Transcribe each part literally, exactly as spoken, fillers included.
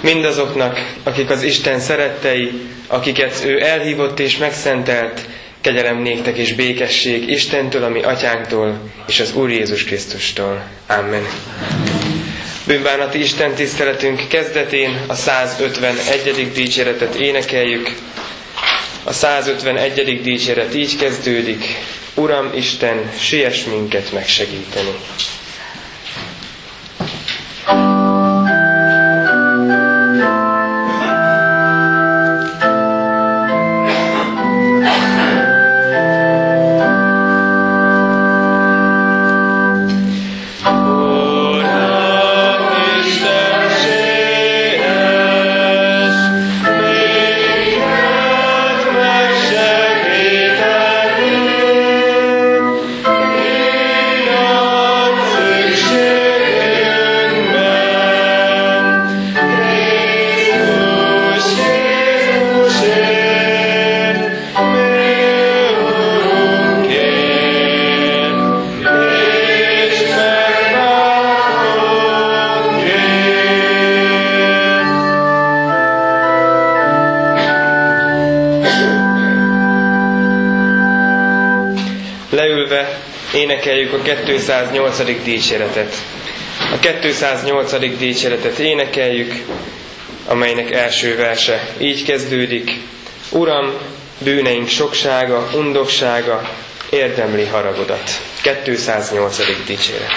Mindazoknak, akik az Isten szerettei, akiket ő elhívott és megszentelt, kegyelem néktek és békesség Istentől, a mi atyánktól, és az Úr Jézus Krisztustól. Amen. Bűnbánati Isten tiszteletünk kezdetén a százötvenegyedik dicséretet énekeljük. A százötvenegyedik dicséret így kezdődik: Uram Isten, siess minket megsegíteni. Énekeljük a kétszáznyolcadik dicséretet. A kétszáznyolcadik dicséretet énekeljük, amelynek első verse így kezdődik: Uram, bűneink soksága, undoksága érdemli haragodat. kétszáznyolcadik dicséret.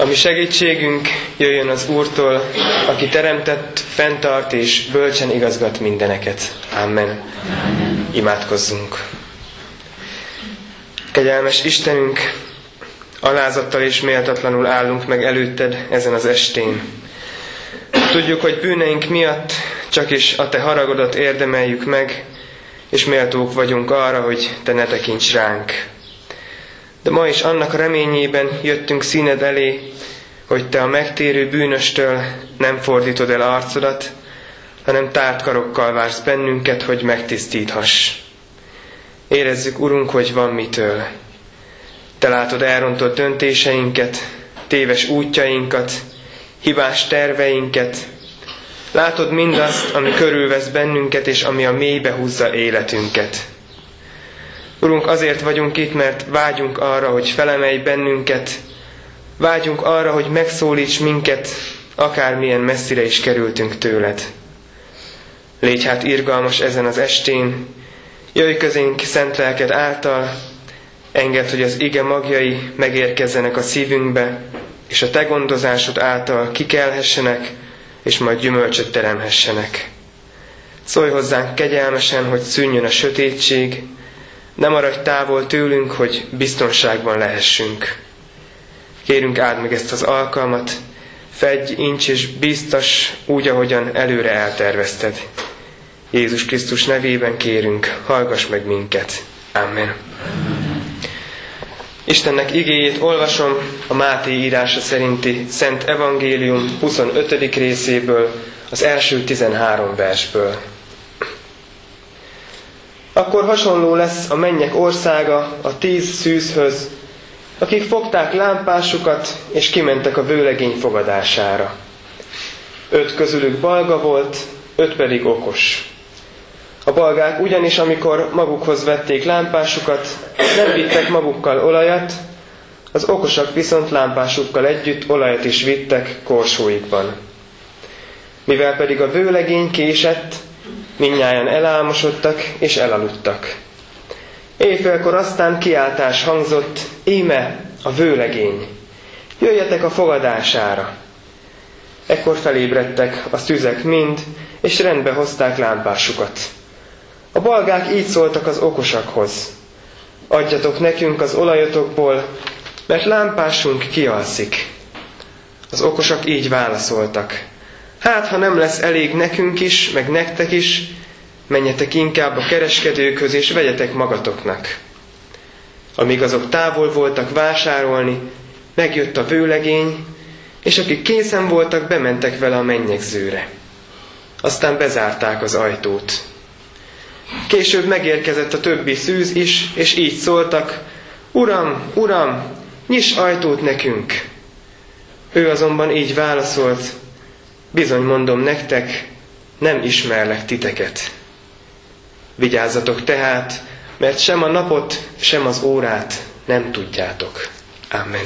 ami segítségünk jöjjön az Úrtól, aki teremtett, fenntart és bölcsen igazgat mindeneket. Amen. Imádkozzunk. Kegyelmes Istenünk, alázattal és méltatlanul állunk meg előtted ezen az estén. Tudjuk, hogy bűneink miatt csak is a te haragodat érdemeljük meg, és méltók vagyunk arra, hogy te ne tekints ránk. De ma is annak reményében jöttünk színed elé, hogy te a megtérő bűnöstől nem fordítod el arcodat, hanem tárt karokkal vársz bennünket, hogy megtisztíthass. Érezzük, Urunk, hogy van mitől. Te látod elrontott döntéseinket, téves útjainkat, hibás terveinket. Látod mindazt, ami körülvesz bennünket, és ami a mélybe húzza életünket. Urunk, azért vagyunk itt, mert vágyunk arra, hogy felemelj bennünket, vágyunk arra, hogy megszólíts minket, akármilyen messzire is kerültünk tőled. Légy hát irgalmas ezen az estén, jöjj közénk szent lelked által, engedd, hogy az ige magjai megérkezzenek a szívünkbe, és a te gondozásod által kikelhessenek, és majd gyümölcsöt teremhessenek. Szólj hozzánk kegyelmesen, hogy szűnjön a sötétség, ne maradj távol tőlünk, hogy biztonságban lehessünk. Kérünk, áld meg ezt az alkalmat, fedj, incs és bíztass úgy, ahogyan előre eltervezted. Jézus Krisztus nevében kérünk, hallgass meg minket. Amen. Istennek igéjét olvasom a Máté írása szerinti Szent Evangélium huszonötödik részéből, az első tizenhárom versből. Akkor hasonló lesz a mennyek országa a tíz szűzhöz, akik fogták lámpásukat, és kimentek a vőlegény fogadására. Öt közülük balga volt, öt pedig okos. A balgák ugyanis, amikor magukhoz vették lámpásukat, nem vittek magukkal olajat, az okosak viszont lámpásukkal együtt olajat is vittek korsóikban. Mivel pedig a vőlegény késett, mindnyájan elálmosodtak és elaludtak. Éjfélkor aztán kiáltás hangzott, íme a vőlegény, jöjjetek a fogadására. Ekkor felébredtek a szüzek mind, és rendbe hozták lámpásukat. A balgák így szóltak az okosakhoz, adjatok nekünk az olajotokból, mert lámpásunk kialszik. Az okosak így válaszoltak, hát ha nem lesz elég nekünk is, meg nektek is, menjetek inkább a kereskedőkhöz, és vegyetek magatoknak. Amíg azok távol voltak vásárolni, megjött a vőlegény, és akik készen voltak, bementek vele a mennyegzőre. Aztán bezárták az ajtót. Később megérkezett a többi szűz is, és így szóltak, Uram, Uram, nyiss ajtót nekünk! Ő azonban így válaszolt, bizony mondom nektek, nem ismerlek titeket. Vigyázzatok tehát, mert sem a napot, sem az órát nem tudjátok. Amen.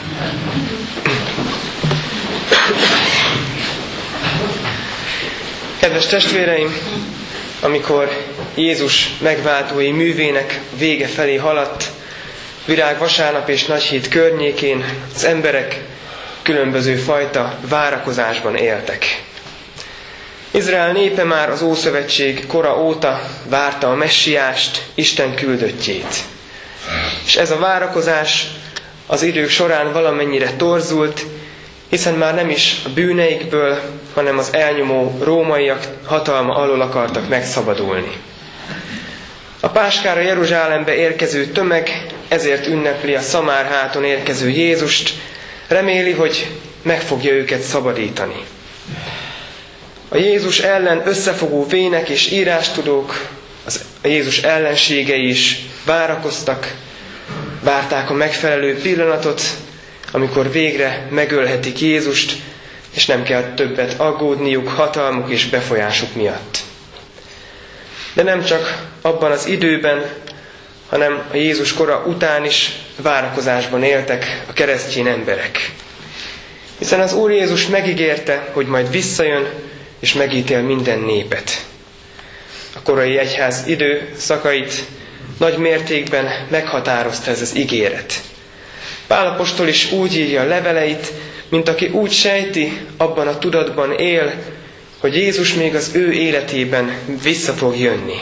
Kedves testvéreim, amikor Jézus megváltói művének vége felé haladt, Virágvasárnap és Nagyhét környékén az emberek különböző fajta várakozásban éltek. Izrael népe már az Ószövetség kora óta várta a messiást, Isten küldöttjét. És ez a várakozás az idők során valamennyire torzult, hiszen már nem is a bűneikből, hanem az elnyomó rómaiak hatalma alól akartak megszabadulni. A Páskára Jeruzsálembe érkező tömeg ezért ünnepli a Szamárháton érkező Jézust, reméli, hogy meg fogja őket szabadítani. A Jézus ellen összefogó vének és írástudók, az a Jézus ellenségei is várakoztak, várták a megfelelő pillanatot, amikor végre megölhetik Jézust, és nem kell többet aggódniuk hatalmuk és befolyásuk miatt. De nem csak abban az időben, hanem a Jézus kora után is várakozásban éltek a keresztény emberek. Hiszen az Úr Jézus megígérte, hogy majd visszajön, és megítél minden népet. A korai egyház időszakait nagy mértékben meghatározta ez az ígéret. Pál apostol is úgy írja a leveleit, mint aki úgy sejti, abban a tudatban él, hogy Jézus még az ő életében vissza fog jönni.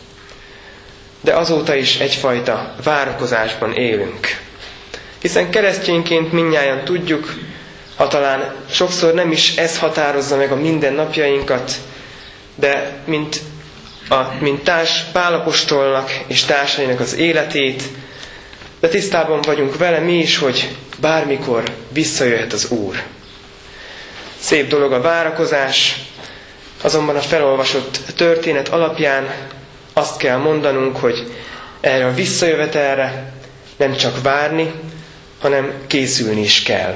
De azóta is egyfajta várakozásban élünk. Hiszen keresztényként mindnyájan tudjuk, ha talán sokszor nem is ez határozza meg a mindennapjainkat, de mint, a, mint társ Pál apostolnak és társainak az életét, de tisztában vagyunk vele mi is, hogy bármikor visszajöhet az Úr. Szép dolog a várakozás, azonban a felolvasott történet alapján azt kell mondanunk, hogy erre a visszajövetelre nem csak várni, hanem készülni is kell.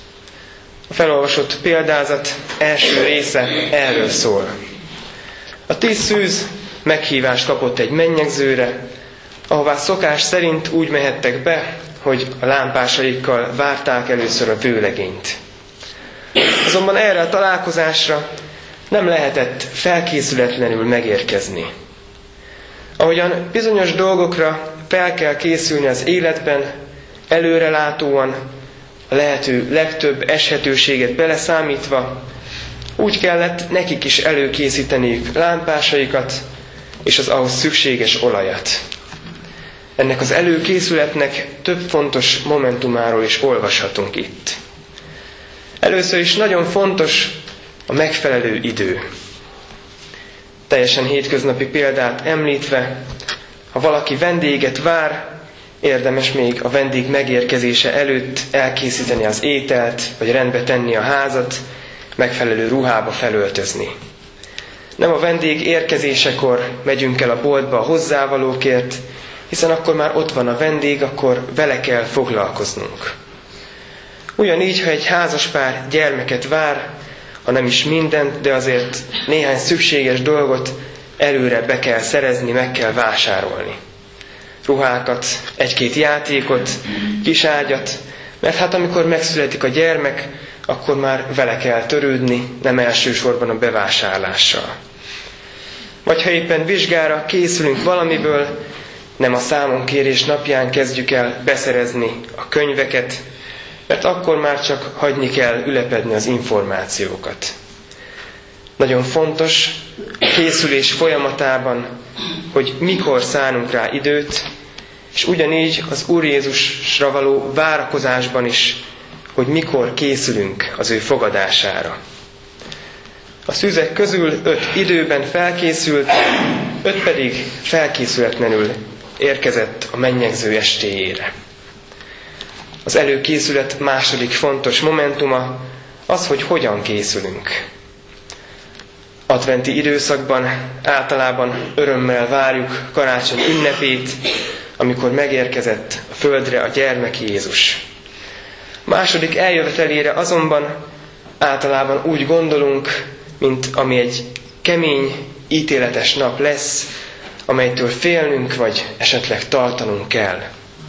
A felolvasott példázat első része erről szól. A tíz szűz meghívást kapott egy mennyegzőre, ahová szokás szerint úgy mehettek be, hogy a lámpásaikkal várták először a vőlegényt. Azonban erre a találkozásra nem lehetett felkészületlenül megérkezni. Ahogyan bizonyos dolgokra fel kell készülni az életben, előrelátóan, a lehető legtöbb eshetőséget beleszámítva, úgy kellett nekik is előkészíteniük lámpásaikat és az ahhoz szükséges olajat. Ennek az előkészületnek több fontos momentumáról is olvashatunk itt. Először is nagyon fontos a megfelelő idő. Teljesen hétköznapi példát említve, ha valaki vendéget vár, érdemes még a vendég megérkezése előtt elkészíteni az ételt, vagy rendbe tenni a házat, megfelelő ruhába felöltözni. Nem a vendég érkezésekor megyünk el a boltba a hozzávalókért, hiszen akkor már ott van a vendég, akkor vele kell foglalkoznunk. Ugyanígy, ha egy házaspár gyermeket vár, ha nem is mindent, de azért néhány szükséges dolgot előre be kell szerezni, meg kell vásárolni. Ruhákat, egy-két játékot, kis ágyat, mert hát amikor megszületik a gyermek, akkor már vele kell törődni, nem elsősorban a bevásárlással. Vagy ha éppen vizsgára készülünk valamiből, nem a számonkérés napján kezdjük el beszerezni a könyveket, mert akkor már csak hagyni kell ülepedni az információkat. Nagyon fontos a készülés folyamatában, hogy mikor szánunk rá időt, és ugyanígy az Úr Jézusra való várakozásban is, hogy mikor készülünk az ő fogadására. A szűzek közül öt időben felkészült, öt pedig felkészületlenül érkezett a mennyegző estéjére. Az előkészület második fontos momentuma az, hogy hogyan készülünk. Adventi időszakban általában örömmel várjuk karácsony ünnepét, amikor megérkezett a földre a gyermek Jézus. Második eljövetelére azonban általában úgy gondolunk, mint ami egy kemény, ítéletes nap lesz, amelytől félnünk vagy esetleg tartanunk kell.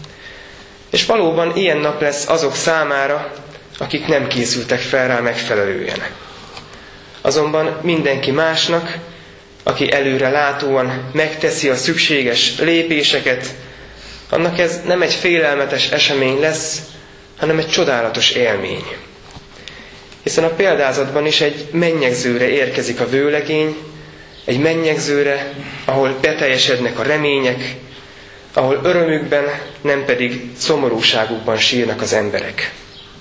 És valóban ilyen nap lesz azok számára, akik nem készültek fel rá megfelelően. Azonban mindenki másnak, aki előre látóan megteszi a szükséges lépéseket, annak ez nem egy félelmetes esemény lesz, hanem egy csodálatos élmény. Hiszen a példázatban is egy mennyegzőre érkezik a vőlegény, egy mennyegzőre, ahol beteljesednek a remények, ahol örömükben, nem pedig szomorúságukban sírnak az emberek.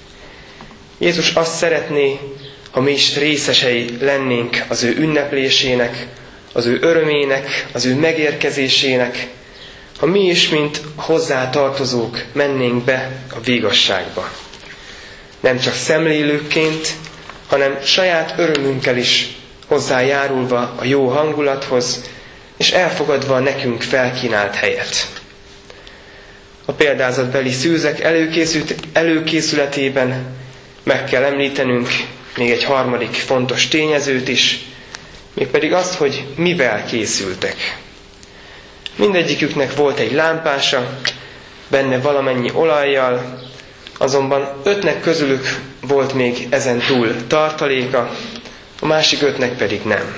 Jézus azt szeretné, ha mi is részesei lennénk az ő ünneplésének, az ő örömének, az ő megérkezésének, ha mi is, mint hozzá tartozók mennénk be a végasságba. Nem csak szemlélőkként, hanem saját örömünkkel is hozzájárulva a jó hangulathoz, és elfogadva a nekünk felkínált helyet. A példázatbeli szűzek előkészületében meg kell említenünk még egy harmadik fontos tényezőt is, mégpedig azt, hogy mivel készültek. Mindegyiküknek volt egy lámpása, benne valamennyi olajjal, azonban ötnek közülük volt még ezen túl tartaléka, a másik ötnek pedig nem.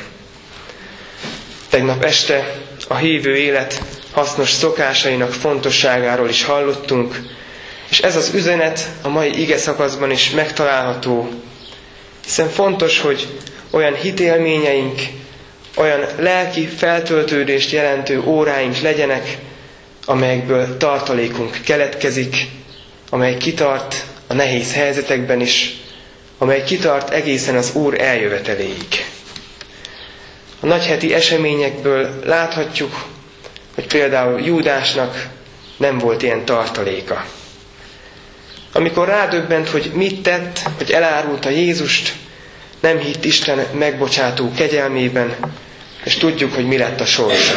Tegnap este a hívő élet hasznos szokásainak fontosságáról is hallottunk, És ez az üzenet a mai ige szakaszban is megtalálható, hiszen fontos, hogy olyan hitélményeink, olyan lelki feltöltődést jelentő óráink legyenek, amelyekből tartalékunk keletkezik, amely kitart a nehéz helyzetekben is, amely kitart egészen az Úr eljöveteléig. A nagyheti eseményekből láthatjuk, hogy például Júdásnak nem volt ilyen tartaléka. Amikor rádöbbent, hogy mit tett, hogy elárulta Jézust, nem hitt Isten megbocsátó kegyelmében, és tudjuk, hogy mi lett a sorsa.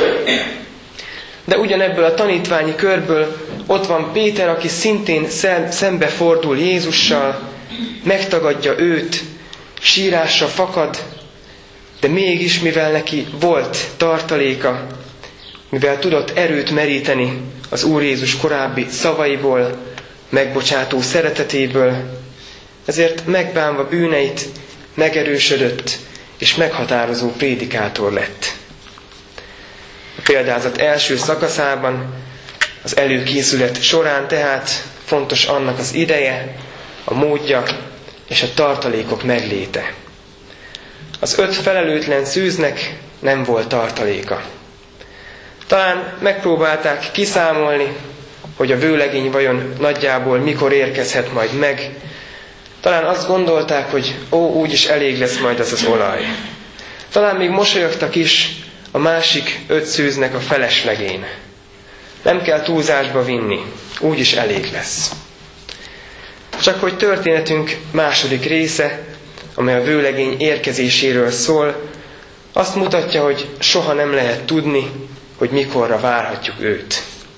De ugyanebből a tanítványi körből ott van Péter, aki szintén szembe fordul Jézussal, megtagadja őt, sírásra fakad, de mégis, mivel neki volt tartaléka, mivel tudott erőt meríteni az Úr Jézus korábbi szavaiból, megbocsátó szeretetéből, ezért megbánva bűneit megerősödött és meghatározó prédikátor lett. A példázat első szakaszában, az előkészület során tehát fontos annak az ideje, a módja és a tartalékok megléte. Az öt felelőtlen szűznek nem volt tartaléka. Talán megpróbálták kiszámolni, hogy a vőlegény vajon nagyjából mikor érkezhet majd meg. Talán azt gondolták, hogy ó, úgyis elég lesz majd az az olaj. Talán még mosolyogtak is a másik öt szűznek a feleslegén. Nem kell túlzásba vinni, úgyis elég lesz. Csak hogy történetünk második része, amely a vőlegény érkezéséről szól, azt mutatja, hogy soha nem lehet tudni, hogy mikorra várhatjuk őt.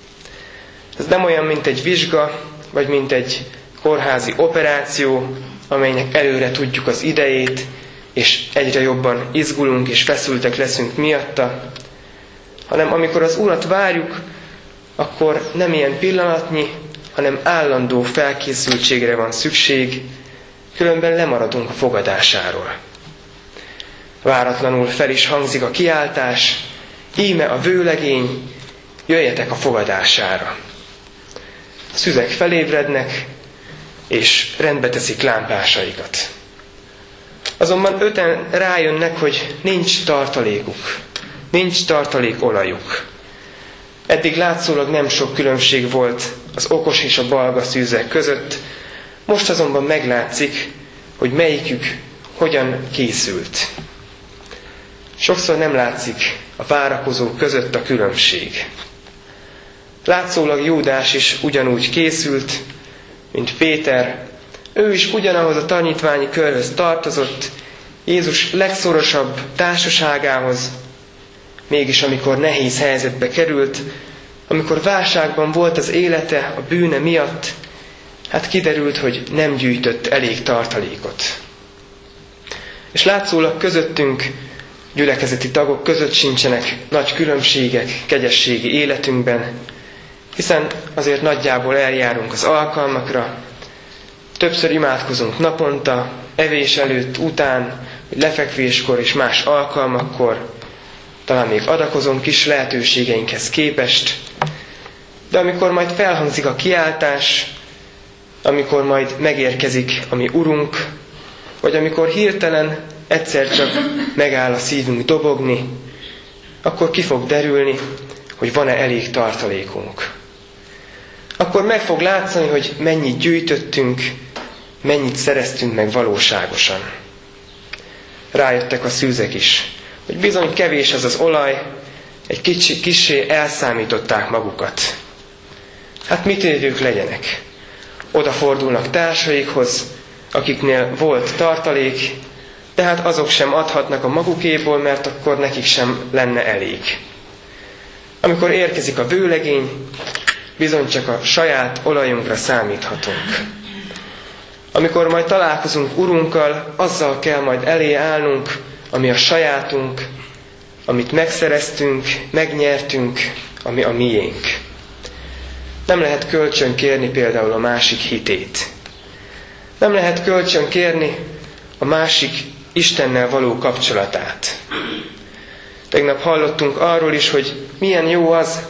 Ez nem olyan, mint egy vizsga, vagy mint egy kórházi operáció, amelynek előre tudjuk az idejét, és egyre jobban izgulunk és feszültek leszünk miatta, hanem amikor az Urat várjuk, akkor nem ilyen pillanatnyi, hanem állandó felkészültségre van szükség, különben lemaradunk a fogadásáról. Váratlanul fel is hangzik a kiáltás, íme a vőlegény, jöjjetek a fogadására. A szüzek felébrednek, és rendbe teszik lámpásaikat. Azonban öten rájönnek, hogy nincs tartalékuk, nincs tartalék olajuk. Eddig látszólag nem sok különbség volt az okos és a balga szűzek között, most azonban meglátszik, hogy melyikük hogyan készült. Sokszor nem látszik a várakozók között a különbség. Látszólag Júdás is ugyanúgy készült, mint Péter. Ő is ugyanahoz a tanítványi körhöz tartozott, Jézus legszorosabb társaságához. Mégis amikor nehéz helyzetbe került, amikor válságban volt az élete a bűne miatt, hát kiderült, hogy nem gyűjtött elég tartalékot. És látszólag közöttünk, gyülekezeti tagok között sincsenek nagy különbségek kegyességi életünkben, hiszen azért nagyjából eljárunk az alkalmakra, többször imádkozunk naponta, evés előtt, után, lefekvéskor és más alkalmakkor, talán még adakozunk is lehetőségeinkhez képest, de amikor majd felhangzik a kiáltás, amikor majd megérkezik a mi Urunk, vagy amikor hirtelen egyszer csak megáll a szívünk dobogni, akkor ki fog derülni, hogy van-e elég tartalékunk. Akkor meg fog látszani, hogy mennyit gyűjtöttünk, mennyit szereztünk meg valóságosan. Rájöttek a szűzek is, hogy bizony kevés az az olaj, egy kicsi, kissé elszámították magukat. Hát mit ők legyenek? Odafordulnak társaikhoz, akiknél volt tartalék, de hát azok sem adhatnak a magukéból, mert akkor nekik sem lenne elég. Amikor érkezik a vőlegény, bizony csak a saját olajunkra számíthatunk. Amikor majd találkozunk Urunkkal, azzal kell majd elé állnunk, ami a sajátunk, amit megszereztünk, megnyertünk, ami a miénk. Nem lehet kölcsön kérni például a másik hitét. Nem lehet kölcsön kérni a másik Istennel való kapcsolatát. Tegnap hallottunk arról is, hogy milyen jó az,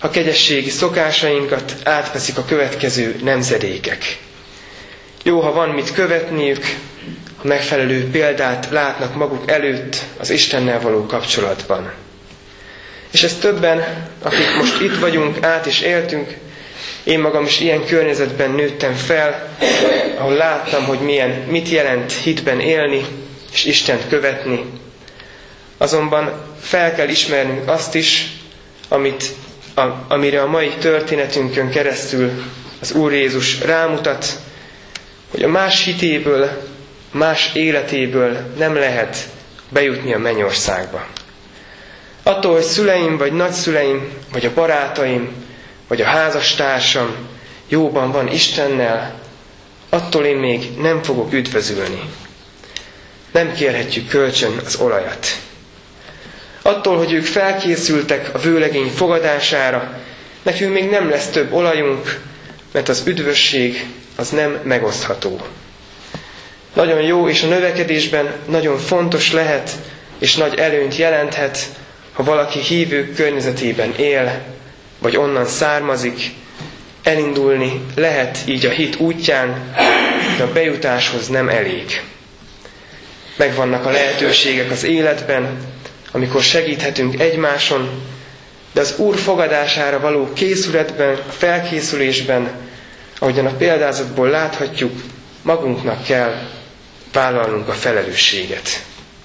ha kegyességi szokásainkat átveszik a következő nemzedékek. Jó, ha van mit követniük, ha megfelelő példát látnak maguk előtt az Istennel való kapcsolatban. És ezt többen, akik most itt vagyunk, át is éltünk, én magam is ilyen környezetben nőttem fel, ahol láttam, hogy milyen, mit jelent hitben élni, és Istent követni. Azonban fel kell ismernünk azt is, amit, a, amire a mai történetünkön keresztül az Úr Jézus rámutat, hogy a más hitéből, más életéből nem lehet bejutni a mennyországba. Attól, hogy szüleim, vagy nagyszüleim, vagy a barátaim, vagy a házastársam jóban van Istennel, attól én még nem fogok üdvözülni. Nem kérhetjük kölcsön az olajat. Attól, hogy ők felkészültek a vőlegény fogadására, nekünk még nem lesz több olajunk, mert az üdvösség az nem megosztható. Nagyon jó, és a növekedésben nagyon fontos lehet, és nagy előnyt jelenthet, ha valaki hívők környezetében él, vagy onnan származik, elindulni lehet így a hit útján, de a bejutáshoz nem elég. Megvannak a lehetőségek az életben, amikor segíthetünk egymáson, de az Úr fogadására való készületben, a felkészülésben, ahogyan a példázatból láthatjuk, magunknak kell vállalnunk a felelősséget.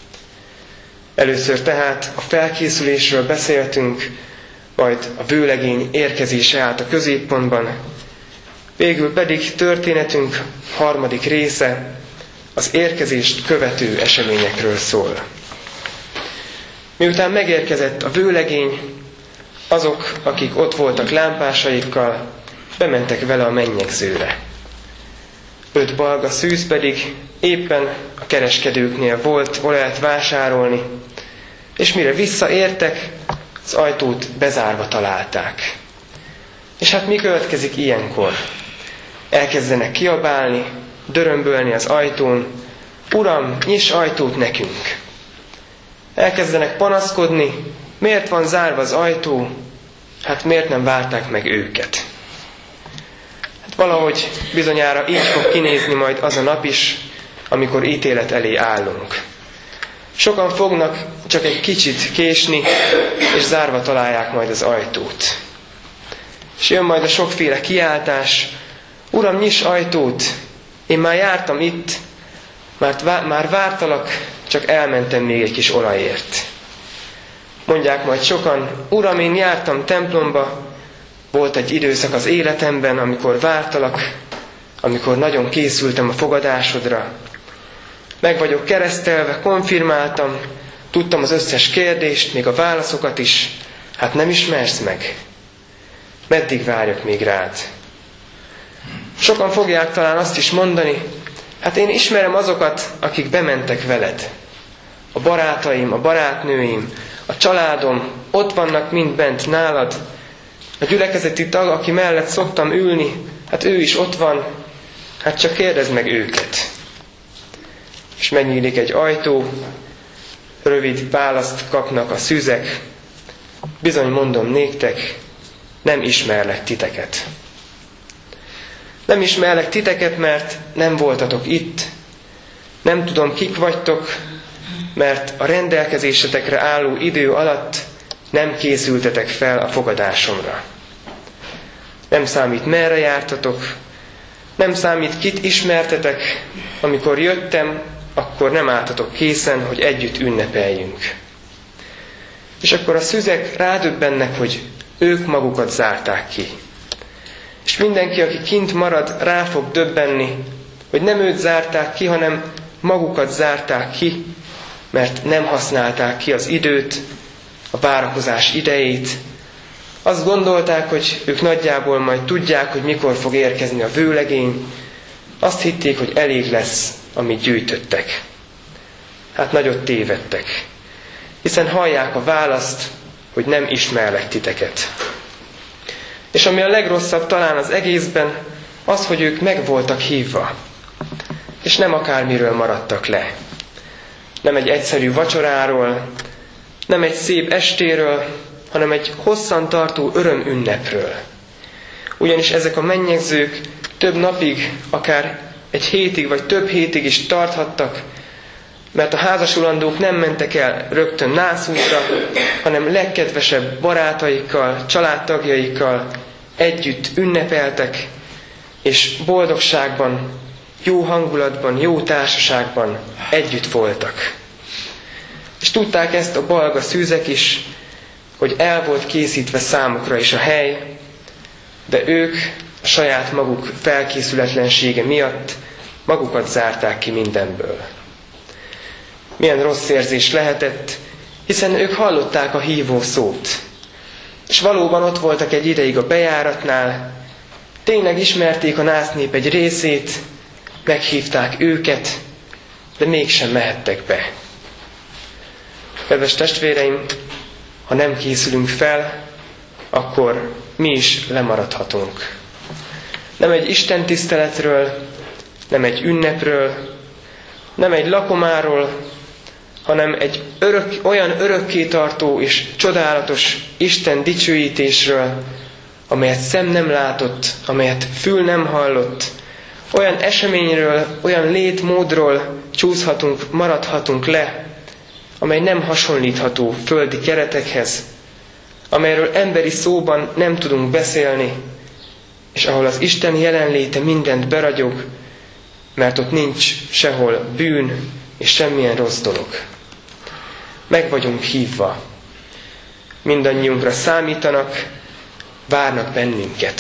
Először tehát a felkészülésről beszéltünk, majd a vőlegény érkezése állt a középpontban, végül pedig történetünk harmadik része az érkezést követő eseményekről szól. Miután megérkezett a vőlegény, azok, akik ott voltak lámpásaikkal, bementek vele a mennyegzőre. Öt balga szűz pedig éppen a kereskedőknél volt olajat vásárolni, és mire visszaértek, az ajtót bezárva találták. És hát mi következik ilyenkor? Elkezdenek kiabálni, dörömbölni az ajtón, Uram, nyiss ajtót nekünk! Elkezdenek panaszkodni, miért van zárva az ajtó, hát miért nem várták meg őket? Hát valahogy bizonyára így fog kinézni majd az a nap is, amikor ítélet elé állunk. Sokan fognak csak egy kicsit késni, és zárva találják majd az ajtót. És jön majd a sokféle kiáltás, Uram, nyiss ajtót, én már jártam itt, mert már vártalak, csak elmentem még egy kis olajért. Mondják majd sokan, Uram, én jártam templomba, volt egy időszak az életemben, amikor vártalak, amikor nagyon készültem a fogadásodra. Meg vagyok keresztelve, konfirmáltam, tudtam az összes kérdést, még a válaszokat is, hát nem ismersz meg? Meddig várjak még rád? Sokan fogják talán azt is mondani, hát én ismerem azokat, akik bementek veled. A barátaim, a barátnőim, a családom, ott vannak mind bent nálad. A gyülekezeti tag, aki mellett szoktam ülni, hát ő is ott van, hát csak kérdezd meg őket. És megnyílik egy ajtó, rövid választ kapnak a szüzek. Bizony mondom néktek, nem ismerlek titeket. Nem ismerlek titeket, mert nem voltatok itt. Nem tudom, kik vagytok, mert a rendelkezésetekre álló idő alatt nem készültetek fel a fogadásomra. Nem számít, merre jártatok, nem számít, kit ismertetek, amikor jöttem, akkor nem álltatok készen, hogy együtt ünnepeljünk. És akkor a szüzek rádöbbennek, hogy ők magukat zárták ki. És mindenki, aki kint marad, rá fog döbbenni, hogy nem őt zárták ki, hanem magukat zárták ki, mert nem használták ki az időt, a várakozás idejét. Azt gondolták, hogy ők nagyjából majd tudják, hogy mikor fog érkezni a vőlegény. Azt hitték, hogy elég lesz, amit gyűjtöttek. Hát nagyot tévedtek, hiszen hallják a választ, hogy nem ismerlek titeket. És ami a legrosszabb talán az egészben, az, hogy ők meg voltak hívva, és nem akármiről maradtak le. Nem egy egyszerű vacsoráról, nem egy szép estéről, hanem egy hosszan tartó örömünnepről. Ugyanis ezek a mennyegzők több napig, akár egy hétig vagy több hétig is tarthattak, mert a házasulandók nem mentek el rögtön nászútra, hanem legkedvesebb barátaikkal, családtagjaikkal együtt ünnepeltek, és boldogságban, jó hangulatban, jó társaságban együtt voltak. És tudták ezt a balga szűzek is, hogy el volt készítve számukra is a hely, de ők a saját maguk felkészületlensége miatt magukat zárták ki mindenből. Milyen rossz érzés lehetett, hiszen ők hallották a hívó szót. És valóban ott voltak egy ideig a bejáratnál, tényleg ismerték a násznép egy részét, meghívták őket, de mégsem mehettek be. Kedves testvéreim, ha nem készülünk fel, akkor mi is lemaradhatunk. Nem egy Isten tiszteletről, nem egy ünnepről, nem egy lakomáról, hanem egy örök, olyan örökkétartó és csodálatos Isten dicsőítésről, amelyet szem nem látott, amelyet fül nem hallott, olyan eseményről, olyan létmódról csúszhatunk, maradhatunk le, amely nem hasonlítható földi keretekhez, amelyről emberi szóban nem tudunk beszélni, és ahol az Isten jelenléte mindent beragyog, mert ott nincs sehol bűn és semmilyen rossz dolog. Meg vagyunk hívva. Mindannyiunkra számítanak, várnak bennünket.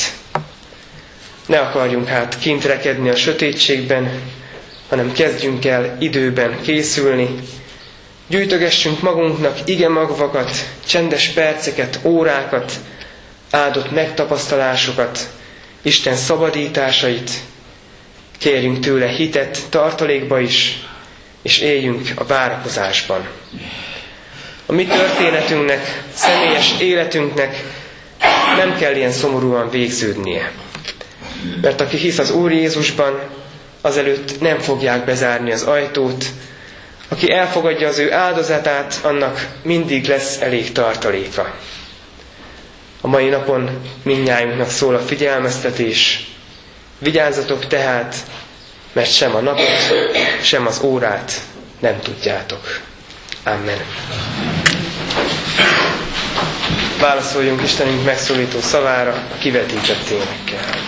Ne akarjunk hát kint rekedni a sötétségben, hanem kezdjünk el időben készülni. Gyűjtögessünk magunknak igemagvakat, csendes perceket, órákat, áldott megtapasztalásokat, Isten szabadításait, kérjünk tőle hitet tartalékba is, és éljünk a várakozásban. A mi történetünknek, személyes életünknek nem kell ilyen szomorúan végződnie. Mert aki hisz az Úr Jézusban, azelőtt nem fogják bezárni az ajtót. Aki elfogadja az ő áldozatát, annak mindig lesz elég tartaléka. A mai napon mindnyájunknak szól a figyelmeztetés. Vigyázzatok tehát, mert sem a napot, sem az órát nem tudjátok. Amen. Válaszoljunk Istenünk megszólító szavára a kivetített énekkel.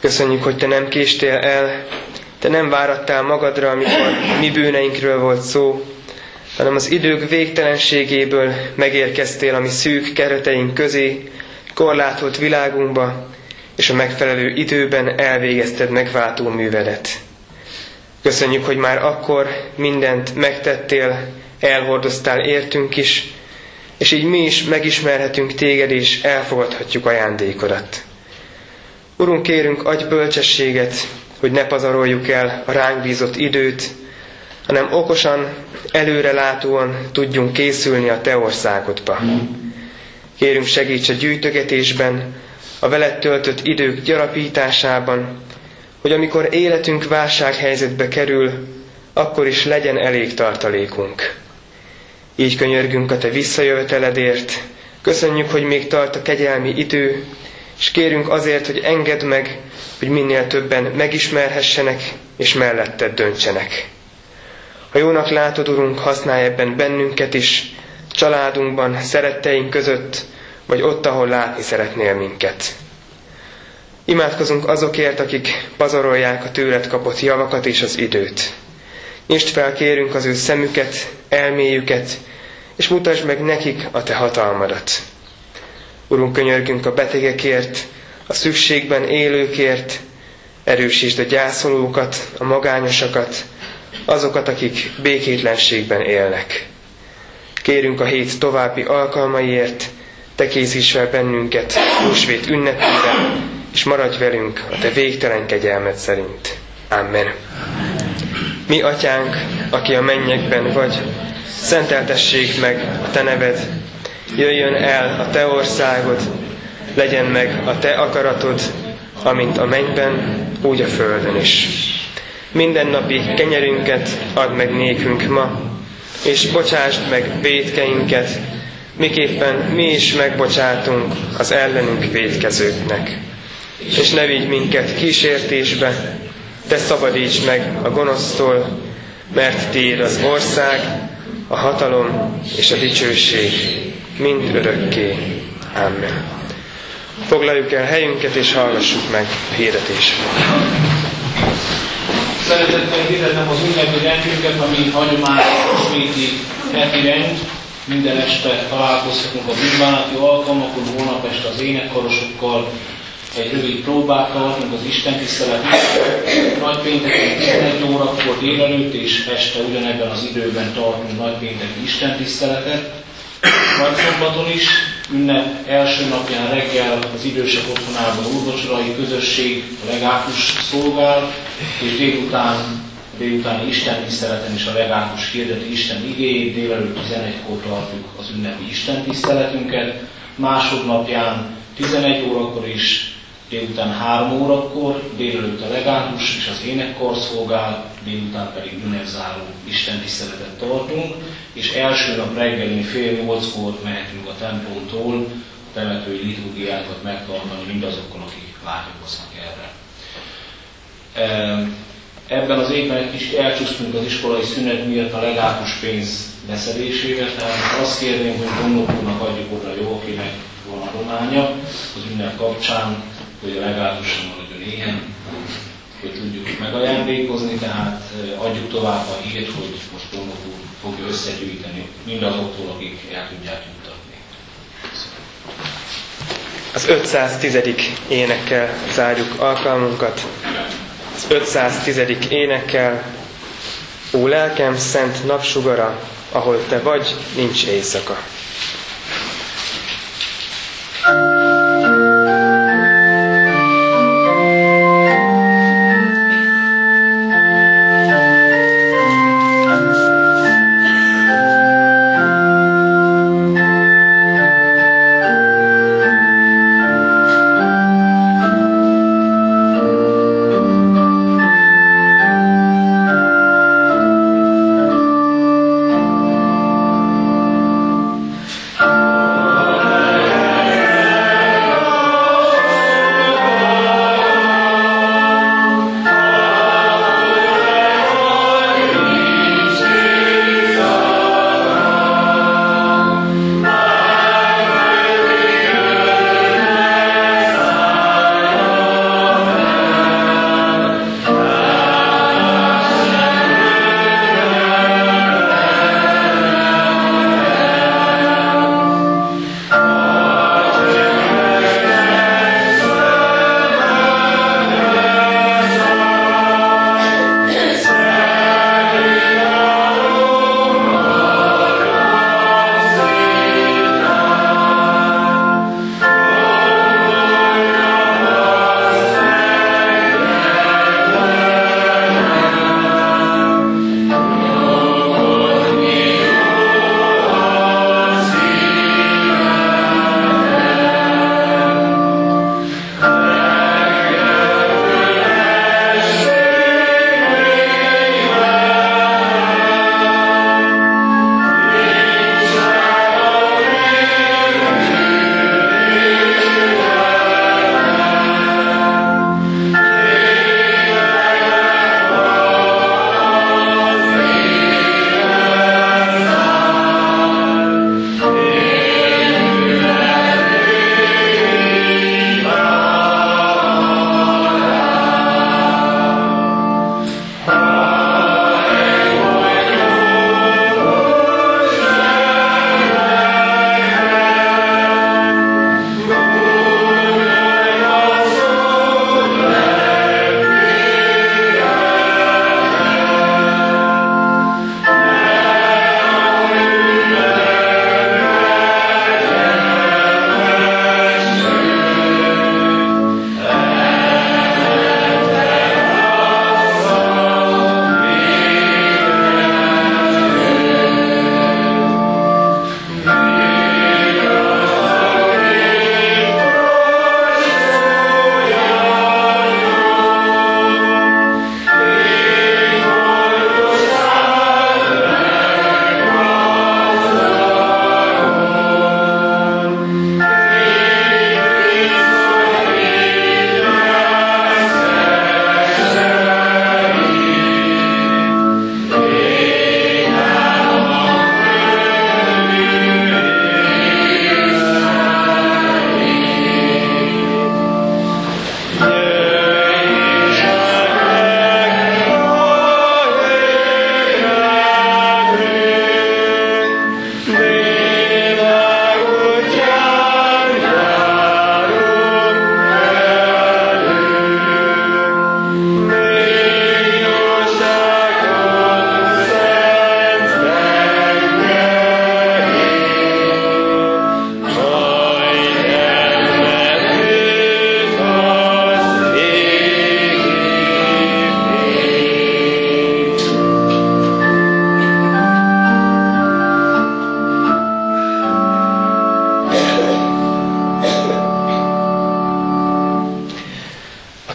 Köszönjük, hogy Te nem késtél el, Te nem várattál magadra, amikor mi bűneinkről volt szó, hanem az idők végtelenségéből megérkeztél a mi szűk kereteink közé, korlátolt világunkba, és a megfelelő időben elvégezted megváltó művedet. Köszönjük, hogy már akkor mindent megtettél, elhordoztál értünk is, és így mi is megismerhetünk Téged, és elfogadhatjuk ajándékodat. Urunk, kérünk, adj bölcsességet, hogy ne pazaroljuk el a ránk bízott időt, hanem okosan, előrelátóan tudjunk készülni a Te országodba. Kérünk, segíts a gyűjtögetésben, a veled töltött idők gyarapításában, hogy amikor életünk válsághelyzetbe kerül, akkor is legyen elég tartalékunk. Így könyörgünk a Te visszajöveteledért, köszönjük, hogy még tart a kegyelmi idő, és kérünk azért, hogy engedd meg, hogy minél többen megismerhessenek, és melletted döntsenek. Ha jónak látod, Urunk, használj ebben bennünket is, családunkban, szeretteink között, vagy ott, ahol látni szeretnél minket. Imádkozunk azokért, akik pazarolják a tőled kapott javakat és az időt. Nyisd fel, kérünk, az ő szemüket, elméjüket, és mutasd meg nekik a Te hatalmadat. Urunk, könyörgünk a betegekért, a szükségben élőkért, erősítsd a gyászolókat, a magányosakat, azokat, akik békétlenségben élnek. Kérünk a hét további alkalmaiért, Te készíts fel bennünket húsvét ünnepére, és maradj velünk a Te végtelen kegyelmed szerint. Amen. Mi, Atyánk, aki a mennyekben vagy, szenteltessék meg a Te neved, jöjjön el a Te országod, legyen meg a Te akaratod, amint a mennyben, úgy a földön is. Mindennapi kenyerünket add meg nékünk ma, és bocsásd meg vétkeinket, miképpen mi is megbocsátunk az ellenünk vétkezőknek. És ne vigy minket kísértésbe, Te szabadíts meg a gonosztól, mert Tiéd az ország, a hatalom és a dicsőség mind örökké. Amen. Foglaljuk el helyünket, és hallgassuk meg a hirdetést. Szeretettel hirdetem az ünnepi rendünket, ami hagyományos ismétli heti rend. Minden este találkozhatunk a bűnbánati alkalmakon, holnap este az énekkarosokkal egy rövid próbát tartunk az istentiszteletre. Nagypénteken tizenegy órakor délelőtt és este ugyanebben az időben tartunk nagypénteki istentiszteletet. Nagyszombaton is, ünnep első napján reggel az idősek otthonában úrvacsorai közösség, a legátus szolgál, és délután, délutáni istentiszteleten is a legátus hirdeti Isten igéjét, délelőtt tizenegykor tartjuk az ünnepi istentiszteletünket, másodnapján tizenegy órakor is, délután három órakor, délelőtt a legátus és az énekkar szolgál, délután pedig ünnepzáró istentiszteletet tartunk, és első nap reggelin fél nyolckor mehetünk a templomtól a temetői liturgiákat megtartani mindazokkal, akik vágyakoznak erre. Ebben az évben egy kicsit elcsúsztunk az iskolai szünet miatt a legátus pénz beszedésével, tehát azt kérném, hogy gondnokúrnak adjuk oda jó, akinek van adománya az ünnep kapcsán, hogy a legátuson maradjon éhen, hogy tudjuk megajándékozni, tehát adjuk tovább a hírt, hogy most gondok úr fogja összegyűjteni mindazoktól, akik el tudják juttatni. Az ötszáztizedik énekkel zárjuk alkalmunkat. Az ötszáztizedik énekkel: Ó lelkem szent napsugara, ahol te vagy, nincs éjszaka.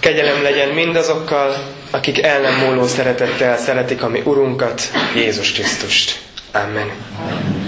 Kegyelem legyen mindazokkal, akik el nem múló szeretettel szeretik a mi Urunkat, Jézus Krisztust. Amen.